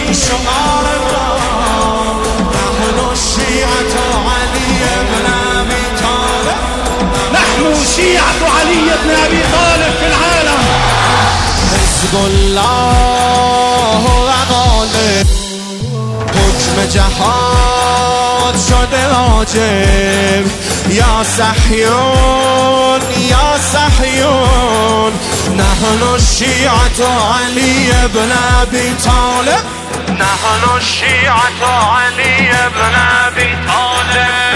شعار ما نحن شیعة علی ابن ابی طالب نحن شیعة علی ابن ابی طالب فی العالم حزب الله و غالب حکم جهاد شده واجب یا صهیون یا صهیون نحن شیعة علی ابن ابی طالب نحن شیعة علی ابن ابی طالب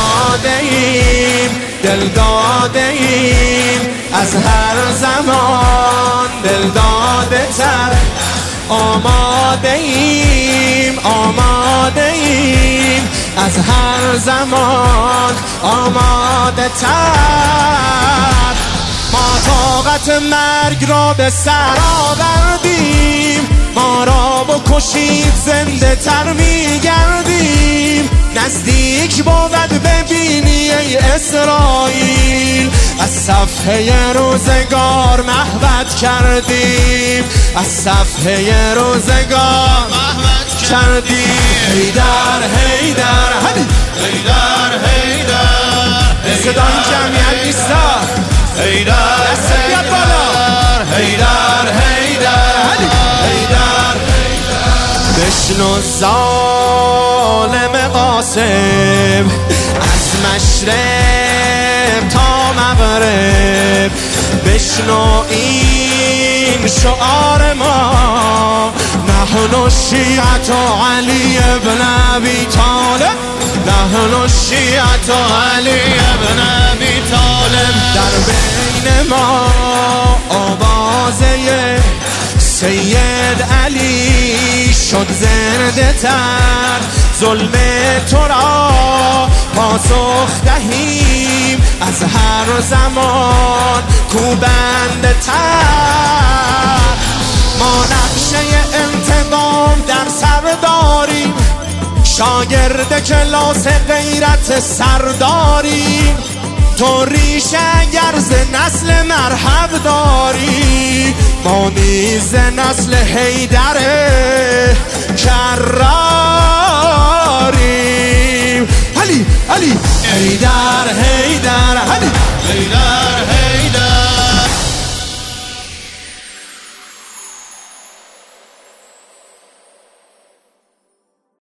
دل داده ایم از هر زمان دل داده تر آماده ایم از هر زمان آماده تر ما طاقت مرگ را به سر آوردیم ما را بکشید زنده تر میگردیم نزدیک بود ببینی ای اسرائیل از صفحه روزگار محوت کردیم از صفحه روزگار محوت کردیم حیدر حیدر حیدر حیدر صدای جمعیت نیستا حیدر حیدر حیدر حیدر بشنو ظالم قاسم از مشرق تا مغرب بشنو این شعار ما نحن شیعة علی ابن ابی طالب نحن شیعة علی ابن ابی طالب در بین ما آوازه سید علی شد زنده تر ظلم تو را پاسخ دهیم از هر زمان کوبنده تر ما نقشه انتقام در سر داریم شاگرد کلاس غیرت سرداریم تو ریشه گرز نسل مرحب داری ما نیز نسل حیدر کراریم علی علی حیدر حیدر علی حیدر